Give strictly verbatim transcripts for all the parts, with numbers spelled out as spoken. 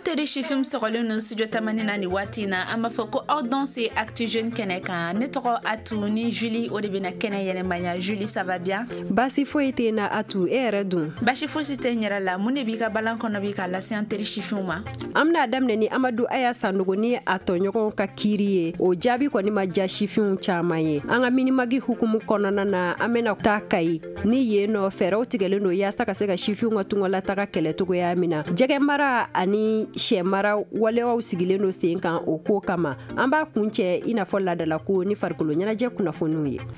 teri shifim sɔgɔlen no studio tamani na ni waati na an b'a fɔ ko aw danse actu jeune kɛnɛ kan. Ne tɔgɔ Atu ni Julie o de bɛna kɛnɛ yɛlɛmaya. Julie, ça va bien? Basi foyi tɛ na Atu, e yɛrɛ dun? Basi fosi tɛ n yɛrɛ la. Mun de b'i ka balan kɔnɔ bi ka lase an teri shifim ma? An bɛna daminɛ ni Amadu Aya Sanogo ni a tɔɲɔgɔnw ka kiiri ye. O jaabi kɔni ma ja shifim caman ye. An ka minimagi hukumu kɔnɔna na an bɛna taa Kayi ni yen nɔ fɛɛrɛw tigɛlen don yaasa ka se ka shifim ka tungalataga kɛlɛ cogoya min na. Jɛgɛ mara ani sɛ mara waleyaw sigilen do sen kan o ko kama. An b'a kun cɛ i n'a fɔ ladala ko ni farikolo ɲɛnajɛ kunnafoniw ye.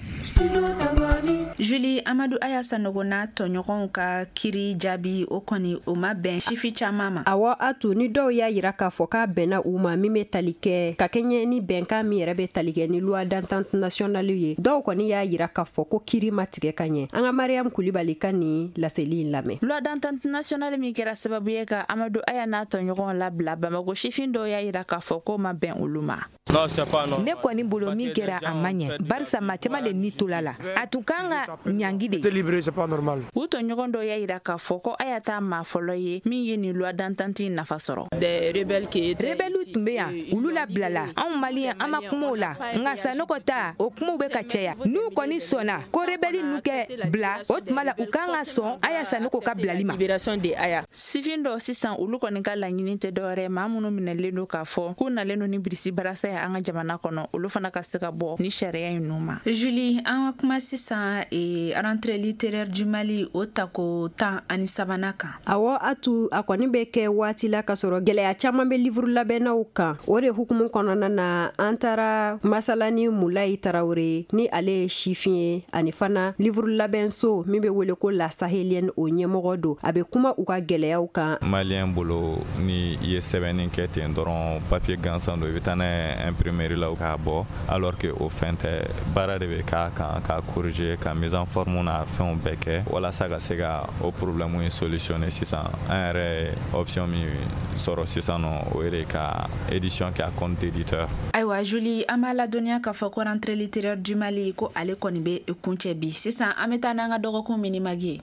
Julie, Amadu Aya Sanogo n'a tɔɲɔgɔnw ka kiiri jaabi o kɔni o ma bɛn sifi caman ma. Awɔ Atu, ni dɔw y'a yira k'a fɔ k'a bɛnna u ma min bɛ tali kɛ ka kɛɲɛ ni bɛnkan min yɛrɛ bɛ tali kɛ ni loi d'entente nationale ye. Dɔw kɔni y'a yira k'a fɔ ko kiiri ma tigɛ ka ɲɛ. An ka Mariam Kulibali ka ni laseli in lamɛn. Loi d'entente nationale min kɛra sababu ye ka Amadu Aya n'a tɔɲɔgɔnw labila Bamako sifin dɔw y'a yira k'a fɔ ko ma bɛn olu ma. Ne kɔni bolo min kɛra a ma ɲɛ barisa ma caman de ni tola la a tun kan ka ɲangi de. U tɔɲɔgɔn dɔw y'a yira k'a fɔ ko Aya t'a maa fɔlɔ ye min ye nin loi d'entente nafa sɔrɔ. Rebelles tun bɛ yan olu labilala anw maliyɛn an ma kuma o la nka Sanogo ta o kumaw bɛ ka caya n'u kɔni sɔnna ko rebelle n'u kɛ bila o tuma la u kan ka sɔn Aya Sanogo ka bilali ma. Sifin dɔw sisan olu kɔni ka laɲini tɛ dɔwɛrɛ maa minnu minɛlen don k'a fɔ k'u nalen don ni birisi barasa ye an ka jamana kɔnɔ olu fana ka se ka bɔ ni sariya in n'u ma. Julie, an ka kuma sisan e rentrée littéraire du Mali o tako tan ani sabanan kan. Awɔ Atu, a kɔni bɛ kɛ waati la ka sɔrɔ gɛlɛya caman bɛ livre labɛnnaw kan. O de hukumu kɔnɔna na an taara masala ni Mulayi Tarawele ni ale ye sifin ye ani fana livre labɛnso min bɛ wele ko La Sahelienne o ɲɛmɔgɔ don. A bɛ kuma u ka gɛlɛyaw kan. Malien bolo ni i ye sɛbɛnni kɛ ten dɔrɔn papier gansan do i bɛ taa n'a ye imprimerie la k'a bɔ alors que o fɛn tɛ baara de bɛ k'a kan ka corriger ka mise en forme n'a fɛnw bɛɛ kɛ walasa ka se ka o problème in solutionner sisan an yɛrɛ option min sɔrɔ sisan nɔ o ye de ka édition kɛ a compte d'éditeur. Ayiwa Julie, an b'a ladɔnniya k'a fɔ ko rentrée littéraire du Mali ko ale kɔni bɛ kuncɛ bi sisan an bɛ taa n'an ka dɔgɔkun minimagi ye.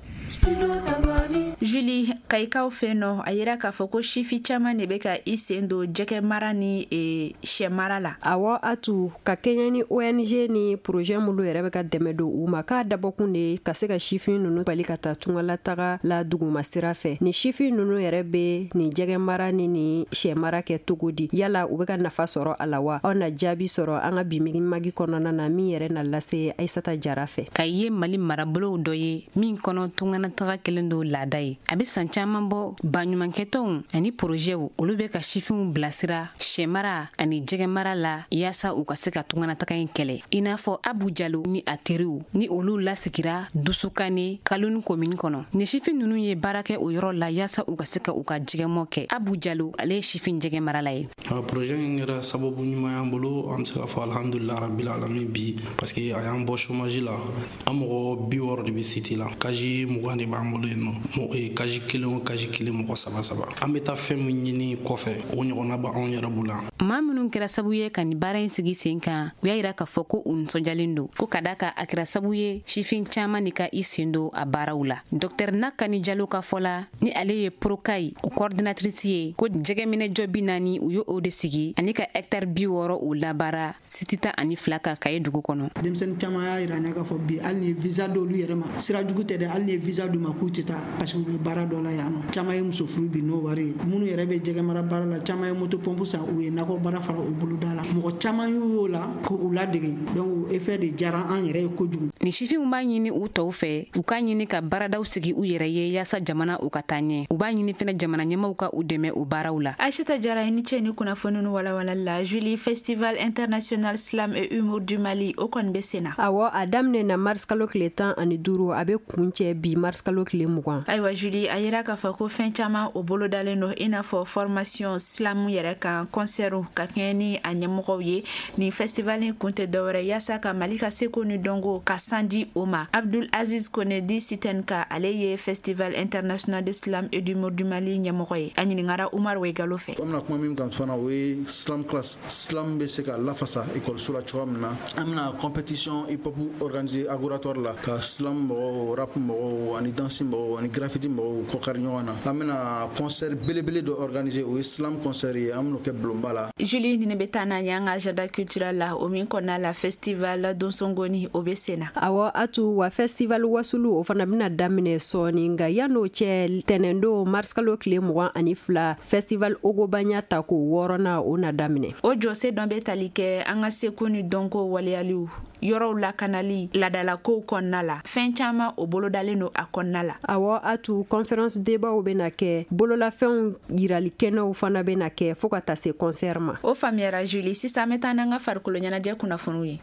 Julie, Kayikaw fɛ nɔ a yira k'a fɔ ko sifi caman de bɛ ka i sen don jɛgɛ mara ni e, sɛ mara la. Awɔ Atu, ka kɛɲɛ ni O N G ni projet minnu yɛrɛ bɛ ka dɛmɛ don u ma k'a dabɔkun de ka se ka sifin ninnu bali ka taa tungalataga la duguma sira fɛ. Ni sifin ninnu yɛrɛ bɛ ni jɛgɛ mara ni ni sɛ mara kɛ cogo di yala u bɛ ka nafa sɔrɔ a la wa? Aw na jaabi sɔrɔ an ka bi magi kɔnɔna na min yɛrɛ na lase Aissata Jara fɛ. Ka ye Mali marabolow dɔ ye min kɔnɔ tunganataga kelen do laada ye. A bɛ san caman bɔ baɲumankɛtɔnw ani projetw olu bɛ ka sifinw bilasira sɛ mara ani jɛgɛ mara la yaasa u ka se ka tunganataga in kɛlɛ. I n'a fɔ Abu Jalo ni a teriw ni olu lasigira Dusukane Kaloni commune kɔnɔ. Ni sifin ninnu ye baara kɛ o yɔrɔ la yaasa u ka se ka u ka jɛgɛmɔ kɛ. Abu Jalo ale ye sifin jɛgɛ mara la ye. Projet in yɛrɛ sababu ɲuman y'an bolo an bɛ se ka fɔ alhamdulilahi rabbil alamin bi parce que a y'an bɔ chômage la an mɔgɔ bi wɔɔrɔ de bɛ cité la kaji mugan de b'an bolo yen nɔ kaji kelen o kaji kelen mɔgɔ saba saba an bɛ taa fɛn min ɲini kɔfɛ o ɲɔgɔnna bɛ anw yɛrɛ bolo. Maa minnu kɛra sabu ye ka nin baara in sigi sen kan u y'a yira k'a fɔ ko u nisɔndiyalen don ko ka da ka a kɛra sabu ye sifin caman de ka i sen don a baaraw la. Docteur Nakani Jalo ka fɔ la ni ale ye Procaille o coordinatrice ye ko jɛgɛminɛ jɔ bi naani u ye o de sigi ani ka hectare bi wɔɔrɔ o labaara sitita ani fila ka Kayi dugu kɔnɔ. Denmisɛnnin caman y'a yira n'a ka fɔ bi hali ni ye visa d'olu yɛrɛ ma sira jugu tɛ dɛ hali ni ye visa d'u ma k'u tɛ taa parce que u bɛ baara dɔ la yan nɔ caman ye muso furu bi n'o wari ye minnu yɛrɛ bɛ jɛgɛ mara baara la caman ye moto pompe san u ye nakɔ baara fara u bolo da la mɔgɔ caman y'o la k'u ladege donc effet de diyara an yɛrɛ ye kojugu. Ni sifinw b'a ɲini u tɔw fɛ u k'a ɲini ka baaradaw sigi u yɛrɛ ye yaasa jamana u ka taa ɲɛ u b'a ɲini fɛnɛ jamana ɲɛmaw ka u dɛmɛ u baaraw la. Aissata Jara i ni cɛ ni kunnafoni ni walawalali la. Julie, Festival international slam et humour du Mali o kɔni bɛ sen na. Awɔ a daminɛ na mars kalo tile tan ani duuru a bɛ kun cɛ bi mars kalo tile mugan. Ayiwa Julie, a yira k'a fɔ ko fɛn caman o bolo dalen don i n'a fɔ formation slam yɛrɛ kan concert ka kɛɲɛ ni a ɲɛmɔgɔw ye ni festival in kun tɛ dɔwɛrɛ yaasa ka Mali ka seko ni dɔnko ka san di o ma. Abdul Aziz Konedi Sitenka ale ye Festival International d'Islam et d'Humour du Mali ɲɛmɔgɔ ye. A ɲiningara Umar Wegalo fɛ. An bɛna kuma min kan fana o ye Islam class. Islam bɛ se ka lafasa école la cogoya min na. An bɛna compétition hip hop organisé Agoratoire la ka Islam mɔgɔw, rap mɔgɔw, ani danse mɔgɔw, ani graffiti mɔgɔw kɔkari ɲɔgɔn na. An bɛna concert belebele dɔ organisé o ye Islam concert ye. An bɛna kɛ Bulonba la. Julie ni ne bɛ taa na ye an ka agenda culturel la o min kɔnɔna la festival Donsongoni o bɛ sen na. Awɔ atu wa festival wasulu o fana bɛna daminɛ sɔɔni nka yan'o cɛ tɛnɛndo mars kalo tile mugan ani fila festival Ogobanya ta ko wɔɔrɔnan o na daminɛ. O jɔse dɔn bɛ tali kɛ an ka seko ni dɔnko waleyaliw yɔrɔw lakanali ladalakow kɔnɔna la fɛn caman o bolodalen no a kɔnɔna la. Awɔ atu conférence débatw bɛna kɛ bololafɛnw yirali kɛnɛw fana bɛna kɛ fo ka taa se concert ma. O faamuyara Julie sisan an bɛ taa n'an ka farikolo ɲɛnajɛ kunnafoniw ye.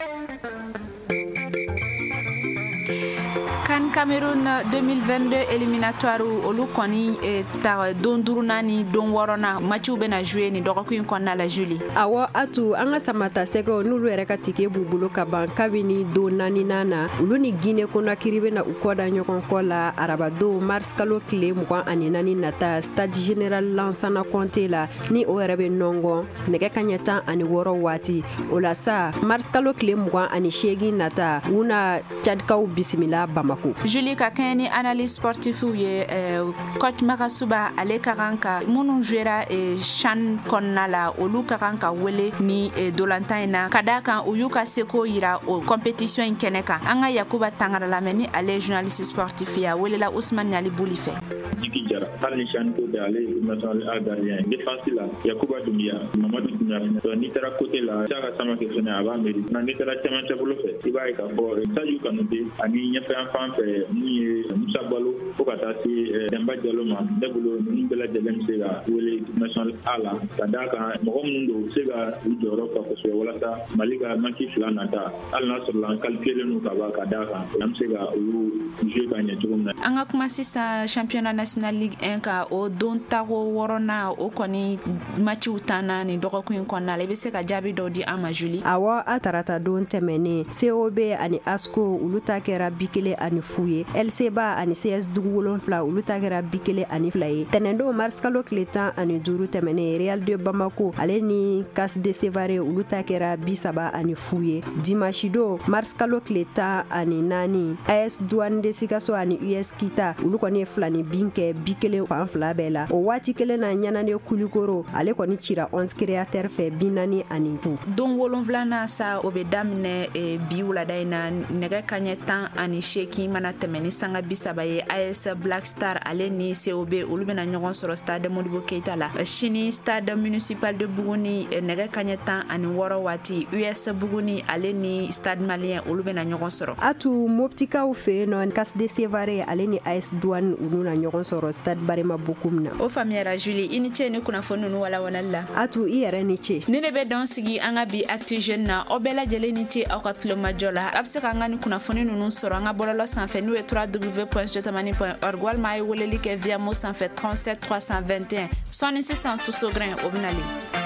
CAN Cameroun deux mille vingt-deux éliminatoire olu kɔni ta don duruna ni don wɔɔrɔnan matchiw bɛna jouer ni dɔgɔkun in kɔnɔna la Julie. Awɔ atu an ka samata sɛgɛw n'olu yɛrɛ ka tike b'u bolo ka ban kabini don naaninan na olu ni Guinée Conakry bɛna u kɔ da ɲɔgɔn kɔ la arabadon mars kalo tile mugan ani naani nata stade général Lansana Conté la ni o yɛrɛ bɛ nɔngɔn nɛgɛ kaɲɛ tan ani wɔɔrɔ waati o la sa mars kalo tile mugan ani seegin nata u na Tchadkaw bisimila Bamako. Julie ka kɛɲɛ ni analyse sportifu ye coach Makasuba ale ka kan ka minnu jouera CHAN kɔnɔna la olu ka kan ka wele ni dolantan in na ka da kan u y'u ka seko yira o compétition in kɛnɛ kan. An ka Yakuba Tangara lamɛn ni ale journaliste sportif ye a welela Ousmane Nyali Buli fɛ. Jiki Jara, hali CHAN ko de ale national a gardien défense la Yakuba Dumbuya, Mamadou Dumbuya. Ni taara côté la Saka Samake fɛnɛ a b'a mérite. Na ni taara cɛmancɛ bolo fɛ i b'a ye k'a fɔ Sadio Kanute ani ɲɛfɛ fan fɛ mun ye Musa Balo fo ka taa se Demba Diallo ma ne bolo ninnu bɛɛ lajɛlen bɛ se ka wele national A la ka d'a kan mɔgɔ minnu don u se ka u jɔyɔrɔ fa kosɛbɛ walasa Mali ka match fila nata hali n'a sɔrɔ an qualifié n'u ka ban ka d'a kan an bɛ se ka olu jouer ka ɲɛ cogo min na. An ka kuma sisan championnat national Ligue un ka o don tago wɔɔrɔnan o kɔni matchiw tanna ni dɔgɔkun in kɔnɔna la i bɛ se ka jaabi dɔw di an ma Julie. Awɔ a tarata don tɛmɛnen C O B ani ASCO olu ta kɛra bi kelen ani fu ye L C B A ani C S dugu wolonfila olu ta kɛra bi kelen ani fila ye tɛnɛndon mars kalo tile tan ani duuru tɛmɛnen Real de Bamako ale ni C A S de Sévaré olu ta kɛra bi saba ani fu ye dimanche don mars kalo tile tan ani naani A S Douane de Sikaso ani U S Kita olu kɔni ye fila ni bin kɛ bi kelen fan fila bɛɛ la o waati kelen na Ɲanane Kulikoro ale kɔni cira onze créateur fɛ bi naani ani fu. Don wolonfilanan sa o bɛ daminɛ bi wulada in na nɛgɛ kaɲɛ tan ani seegin mana tɛmɛ ni sanga bi saba ye A S Black Star ale ni C O B olu bɛna ɲɔgɔn sɔrɔ stade Modibo Keita la sini stade municipal de Buguni nɛgɛ kaɲɛ tan ani wɔɔrɔ waati U S Buguni ale ni stade malien olu bɛna ɲɔgɔn sɔrɔ. Atu Moptikaw fɛ yen nɔ C A S de Sévaré ale ni A S Douane olu na ɲɔgɔn sɔrɔ stade Barema Bokum na. O faamuyara Julie i ni ce ni kunnafoni ninnu walawalali la. Atu i yɛrɛ ni ce. Ni ne bɛ dɔn sigi an ka bi Actu Jeune na aw bɛɛ lajɛlen ni ce aw ka tulomajɔ la a bɛ se ka an ka ni kunnafoni ninnu sɔrɔ an ka bɔlɔlɔ sanfɛ n'o ye w w w point jotamani point org walima a ye weleli kɛ via mo sanfɛ trente-sept trois cent vingt et un sɔɔni sisan tuso grɛn o bɛna le.